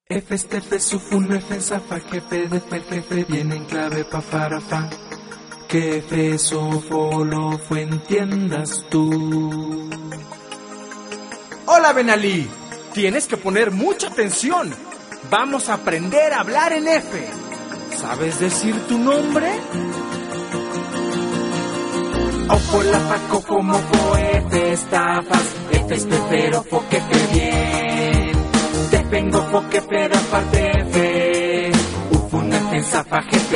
F este F sufun F zafa jefe de fer jefe viene en clave pa farafa. Que F sofo lo fue entiendas tú. Hola Benalí, tienes que poner mucha atención. Vamos a aprender a hablar en F. ¿Sabes decir tu nombre? Ofo la faco como fo F estafas. F es pero fo que fe bien. Te vengo fo que pero aparte F. Ufun F zafa jefe.